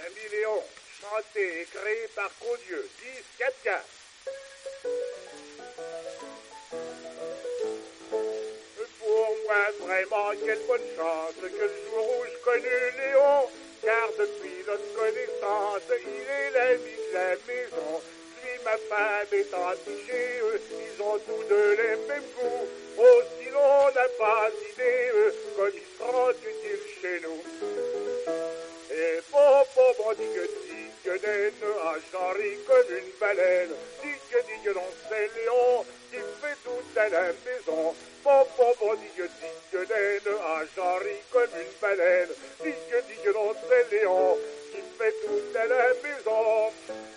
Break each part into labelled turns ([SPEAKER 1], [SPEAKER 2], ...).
[SPEAKER 1] Bernie Léon, chanté et créé par Codieux, 10-4-4. Pour moi, vraiment, quelle bonne chance que le jour où je connus Léon, car depuis notre connaissance, il est l'ami de la maison. Lui, ma femme est entichée, ils ont tous deux les mêmes goûts. Aussi l'on n'a pas d'idée, comme ils seront utiles chez nous. Et bon, digue naine, un chant rit comme une baleine. Digue, non, c'est Léon qui fait tout à la maison. Bon, digue naine, un chant rit comme une baleine. Digue, non, c'est Léon qui fait tout à la maison.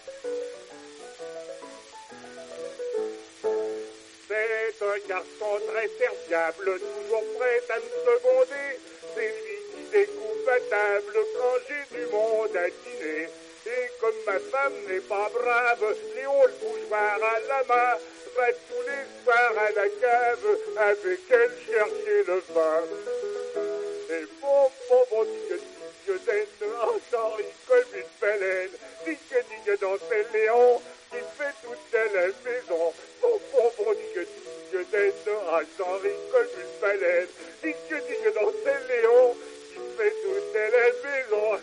[SPEAKER 1] C'est un garçon très serviable, toujours prêt à me seconder. C'est lui qui découpe à table quand j'ai du monde à dîner. Et comme ma femme n'est pas brave, Léon le bougeoir à la main va tous les soirs à la cave avec elle chercher le vin. Et bon, digue, un chant rit comme une baleine. Digue, dans c'est Léon qui fait toute la maison. Bon, digue, un chant rit comme une baleine. Digue, dans c'est Léon qui fait toute la maison.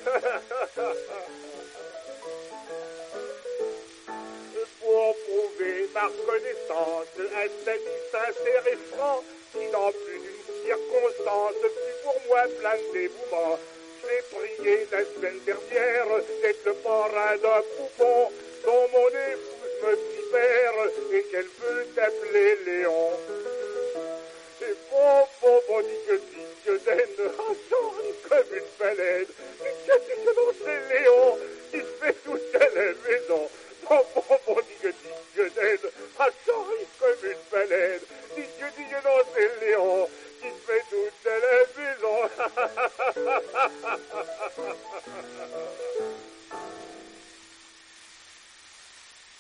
[SPEAKER 1] Pour prouver ma reconnaissance à cet ami sincère et franc, qui dans plus d'une circonstance fut pour moi plein de dévouement. J'ai prié la semaine dernière d'être le parrain d'un poupon dont mon épouse me fit faire et qu'elle veut t'appeler Léon. Et bon, digue, un chant comme une baleine. Digue, non, c'est Léon qui fait toute la maison. Bon, digue, un chant comme une baleine. Digue, non, c'est Léon qui fait toute la maison.